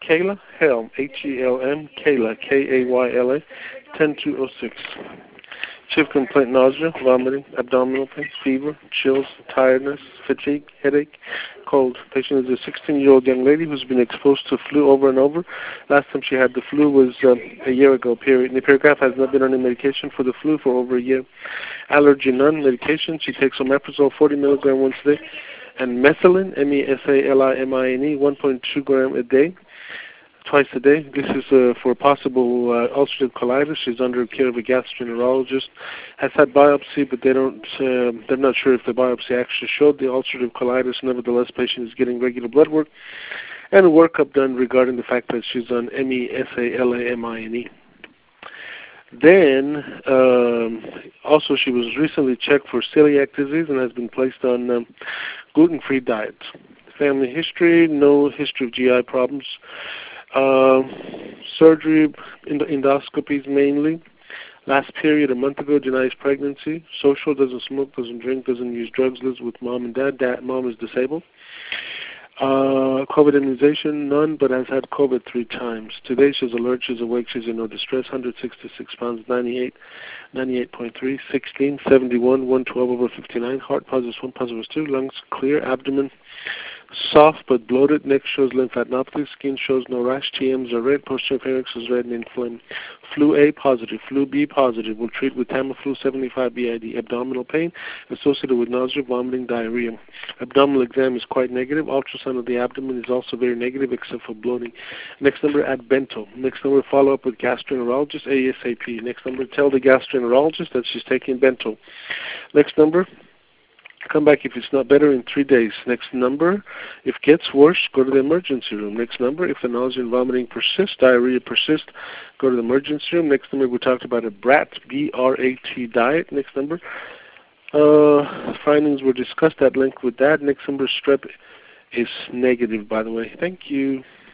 Kayla Helm, Helm, Kayla, Kayla, 10206. Chief complaint: nausea, vomiting, abdominal pain, fever, chills, tiredness, fatigue, headache, cold. Patient is a 16-year-old young lady who's been exposed to flu over and over. Last time she had the flu was a year ago, period. And the paragraph has not been on any medication for the flu for over a year. Allergy, none. Medication, she takes omeprazole 40 milligram once a day, and methylene, Mesalimine, 1.2 gram a day, twice a day. This is for possible ulcerative colitis. She's under care of a gastroenterologist. Has had biopsy, but they're not sure if the biopsy actually showed the ulcerative colitis. Nevertheless, patient is getting regular blood work and a workup done regarding the fact that she's on Mesalimine. Then, also she was recently checked for celiac disease and has been placed on gluten-free diet. Family history: no history of GI problems. Surgery, endoscopies mainly. Last period, a month ago, denies pregnancy. Social, doesn't smoke, doesn't drink, doesn't use drugs, lives with mom and dad. Mom is disabled. COVID immunization, none, but has had COVID 3 times. Today she's alert, she's awake, she's in no distress. 166 pounds, 98, 98.3, 16, 71, 112 over 59. Heart positive 1, positive 2. Lungs clear. Abdomen soft but bloated. Neck shows lymphadenopathy. Skin shows no rash. TMs are red. Posterior pharynx is red and inflamed. Flu A positive. Flu B positive. Will treat with Tamiflu 75 BID. Abdominal pain associated with nausea, vomiting, diarrhea. Abdominal exam is quite negative. Ultrasound of the abdomen is also very negative except for bloating. Next number, add bento. Next number, follow up with gastroenterologist ASAP. Next number, tell the gastroenterologist that she's taking bento. Next number, come back if it's not better in 3 days. Next number, if it gets worse, go to the emergency room. Next number, if the nausea and vomiting persist, diarrhea persist, go to the emergency room. Next number, we talked about a BRAT, B-R-A-T diet. Next number, findings were discussed at length with that. Next number, strep is negative, by the way. Thank you.